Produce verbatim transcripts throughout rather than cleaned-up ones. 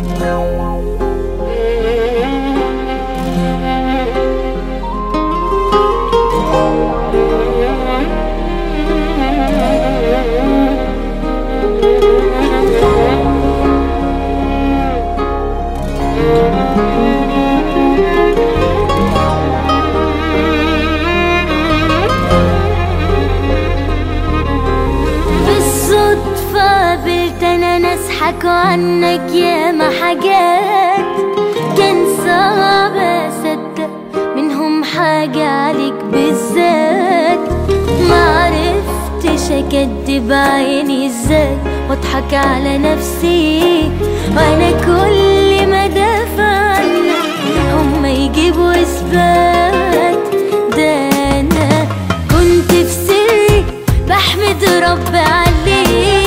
حكوا عنك ياما حاجات كان صعب اصدق منهم حاجة عليك بالذات. معرفتش اكدب عيني ازاي واضحك على نفسي، وانا كل ما دافع عنك هما يجيبوا اثبات. ده انا كنت في سري بحمد رب عليك،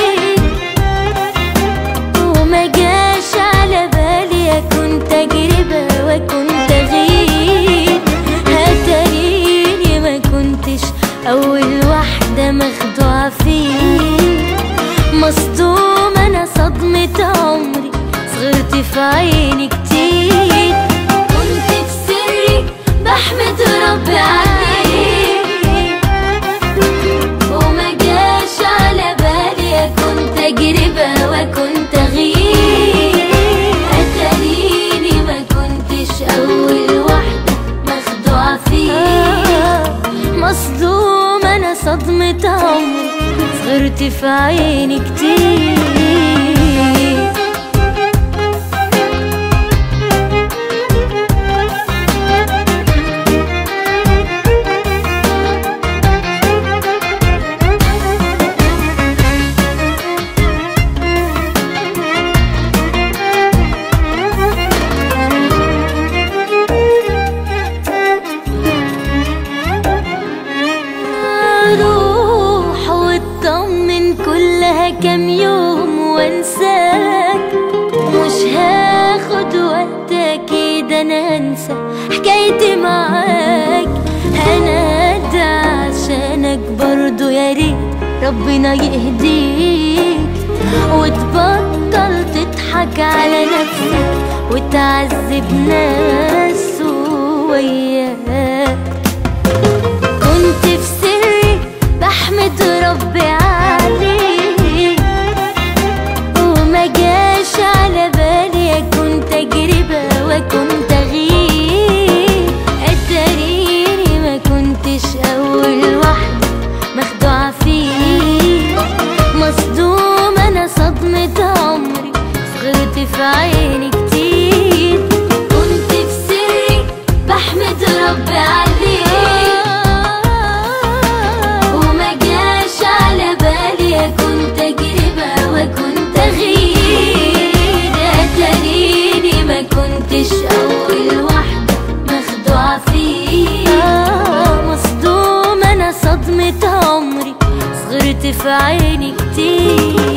وكنت غير هتريني ما كنتش أول واحدة مخدوعة فيك. مصدوم أنا صدمة عمري صغرت في عيني كتير. كنت في سري بحمد ربي عليك، وما جاش على بالي أكون تجربة وكنت غير. أول واحدة مخدوعة فيك. مصدوم أنا صدمة عمري صغرت في عيني كتير. كم يوم وانساك، مش هاخد وقت اكيد انا انسى حكايتي معاك. انا ده عشانك برضو يا ريت ربنا يهديك وتبطل تضحك على نفسك وتعذب ناس وياك. كنت في سري بحمد ربي عليك، على بالي أكون تجربة وكنت غير. أتريني ما كنتش أول واحدة مخدوعة فيك. مصدوم أنا صدمة عمري صغرت في عيني كتير. كنت في سري بحمد ربي عليك، وما جاش على بالي أكون تجربة وكنت غير. ما كنتش أول واحدة مخدوعة فيك. آه مصدوم أنا صدمة عمري صغرت في عيني كتير.